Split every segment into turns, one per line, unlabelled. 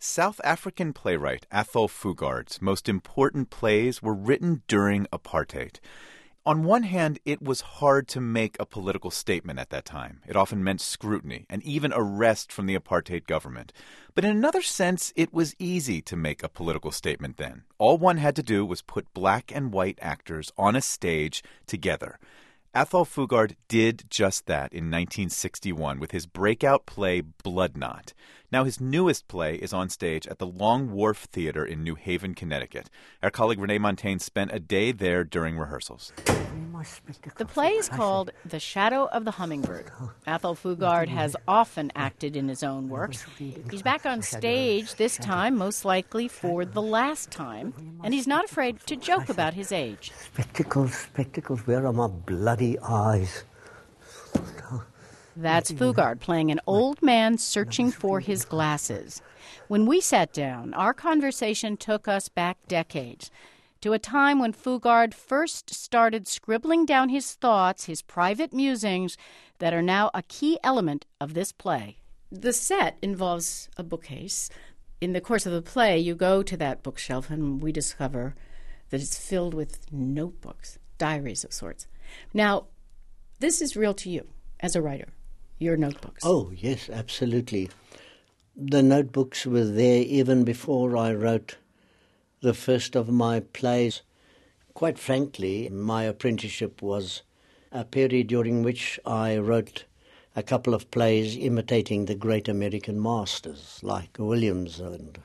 South African playwright Athol Fugard's most important plays were written during apartheid. On one hand, it was hard to make a political statement at that time. It often meant scrutiny and even arrest from the apartheid government. But in another sense, it was easy to make a political statement then. All one had to do was put black and white actors on a stage together. Athol Fugard did just that in 1961 with his breakout play Blood Knot. Now his newest play is on stage at the Long Wharf Theater in New Haven, Connecticut. Our colleague Renee Montaigne spent a day there during rehearsals.
The play is called The Shadow of the Hummingbird. Athol Fugard has often acted in his own works. He's back on stage this time, most likely for the last time, and he's not afraid to joke about his age.
Spectacles, where are my bloody eyes?
That's Fugard playing an old man searching for his glasses. When we sat down, our conversation took us back decades to a time when Fugard first started scribbling down his thoughts, his private musings, that are now a key element of this play. The set involves a bookcase. In the course of the play, you go to that bookshelf and we discover that it's filled with notebooks, diaries of sorts. Now, this is real to you as a writer, your notebooks.
Oh, yes, absolutely. The notebooks were there even before I wrote the first of my plays. Quite frankly, my apprenticeship was a period during which I wrote a couple of plays imitating the great American masters like Williams and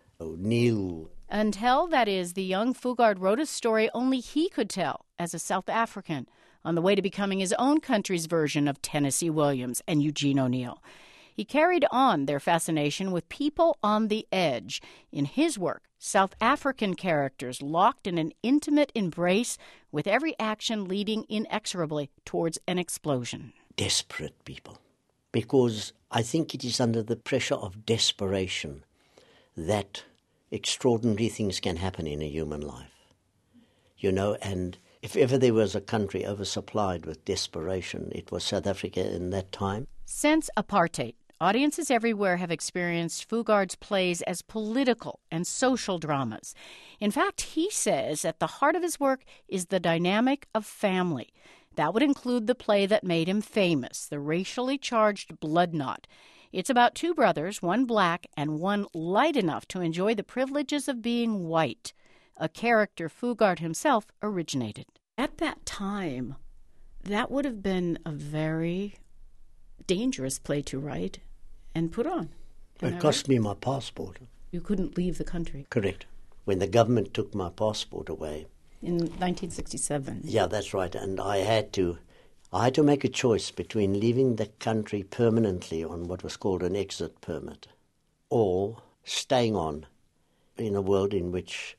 O'Neill.
Until, that is, the young Fugard wrote a story only he could tell as a South African on the way to becoming his own country's version of Tennessee Williams and Eugene O'Neill. He carried on their fascination with people on the edge. In his work, South African characters locked in an intimate embrace with every action leading inexorably towards an explosion.
Desperate people. Because I think it is under the pressure of desperation that extraordinary things can happen in a human life. You know, and if ever there was a country oversupplied with desperation, it was South Africa in that time.
Since apartheid, audiences everywhere have experienced Fugard's plays as political and social dramas. In fact, he says at the heart of his work is the dynamic of family. That would include the play that made him famous, the racially charged Blood Knot. It's about two brothers, one black and one light enough to enjoy the privileges of being white, a character Fugard himself originated. At that time, that would have been a very dangerous play to write and put on.
It cost me my passport.
You couldn't leave the country.
Correct. When the government took my passport away.
In 1967.
Yeah, that's right. And I had to make a choice between leaving the country permanently on what was called an exit permit or staying on in a world in which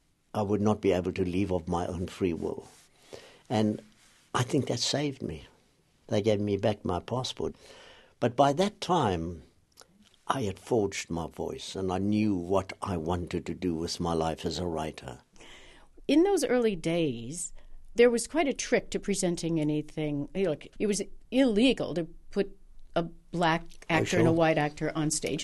I would not be able to leave of my own free will. And I think that saved me. They gave me back my passport. But by that time, I had forged my voice and I knew what I wanted to do with my life as a writer.
In those early days, there was quite a trick to presenting anything. Like, it was illegal to put a black actor and a white actor on stage.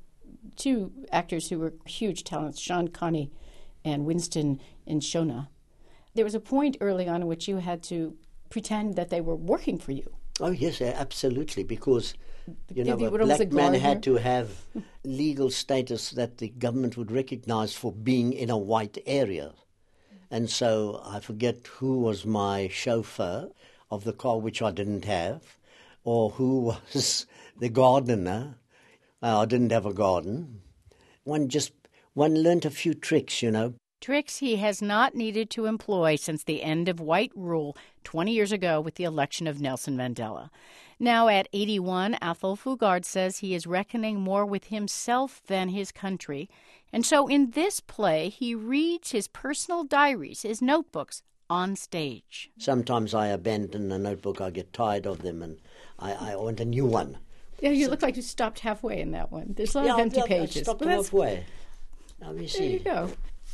Two actors who were huge talents, Sean Connery and Winston Nshona. There was a point early on in which you had to pretend that they were working for you.
Oh, yes, absolutely, because, you know, a black man had to have legal status that the government would recognize for being in a white area. And so I forget who was my chauffeur of the car, which I didn't have, or who was the gardener. I didn't have a garden. One learnt a few tricks, you know.
Tricks he has not needed to employ since the end of white rule 20 years ago with the election of Nelson Mandela. Now at 81, Athol Fugard says he is reckoning more with himself than his country. And so in this play, he reads his personal diaries, his notebooks, on stage.
Sometimes I abandon a notebook, I get tired of them, and I want a new one.
Yeah, you look like you stopped halfway in that one. There's a lot of empty pages.
I stopped halfway. Let me see.
There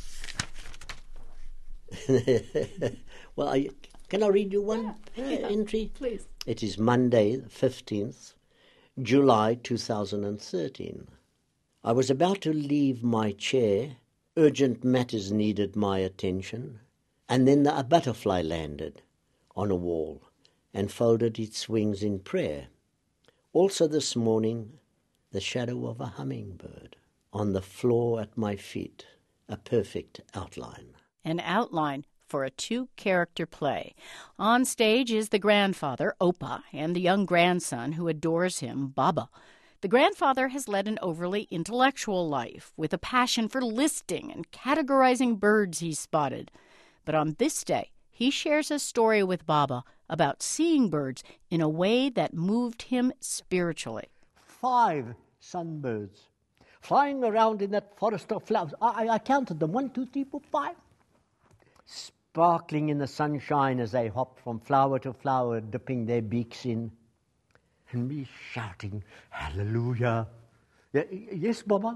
you go. Well, can I read you one entry?
Please.
It is Monday, the 15th, July 2013. I was about to leave my chair. Urgent matters needed my attention. And then a butterfly landed on a wall and folded its wings in prayer. Also this morning, the shadow of a hummingbird on the floor at my feet, a perfect outline.
An outline for a two-character play. On stage is the grandfather, Opa, and the young grandson who adores him, Baba. The grandfather has led an overly intellectual life with a passion for listing and categorizing birds he's spotted. But on this day, he shares a story with Baba about seeing birds in a way that moved him spiritually.
5 sunbirds flying around in that forest of flowers. I counted them, 1, 2, 3, 4, 5. Sparkling in the sunshine as they hopped from flower to flower, dipping their beaks in. And me shouting, hallelujah. Yes, Baba.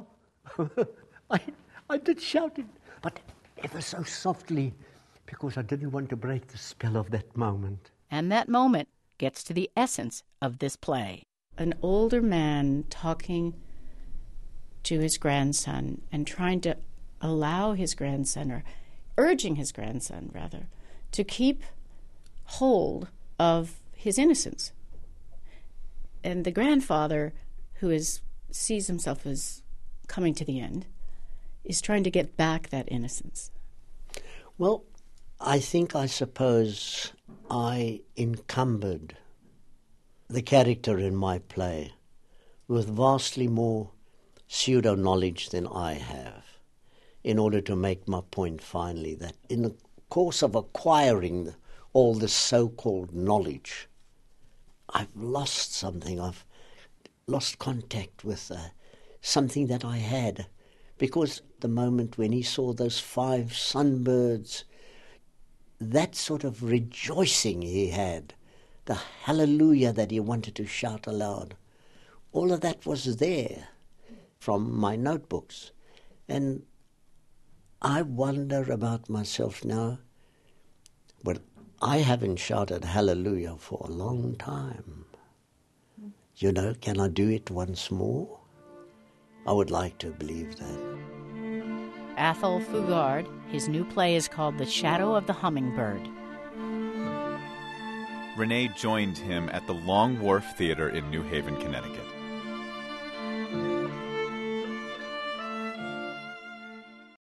I did shout it, but ever so softly, because I didn't want to break the spell of that moment.
And that moment gets to the essence of this play. An older man talking to his grandson and trying to allow his grandson, or urging his grandson, rather, to keep hold of his innocence. And the grandfather, who sees himself as coming to the end, is trying to get back that innocence.
Well, I suppose I encumbered the character in my play with vastly more pseudo-knowledge than I have, in order to make my point finally that in the course of acquiring all this so-called knowledge, I've lost something. I've lost contact with something that I had. Because the moment when he saw those 5 sunbirds, that sort of rejoicing he had, the hallelujah that he wanted to shout aloud, all of that was there from my notebooks. And I wonder about myself now. Well, I haven't shouted hallelujah for a long time. Can I do it once more? I would like to believe that.
Athol Fugard, his new play is called The Shadow of the Hummingbird.
Renee joined him at the Long Wharf Theater in New Haven, Connecticut.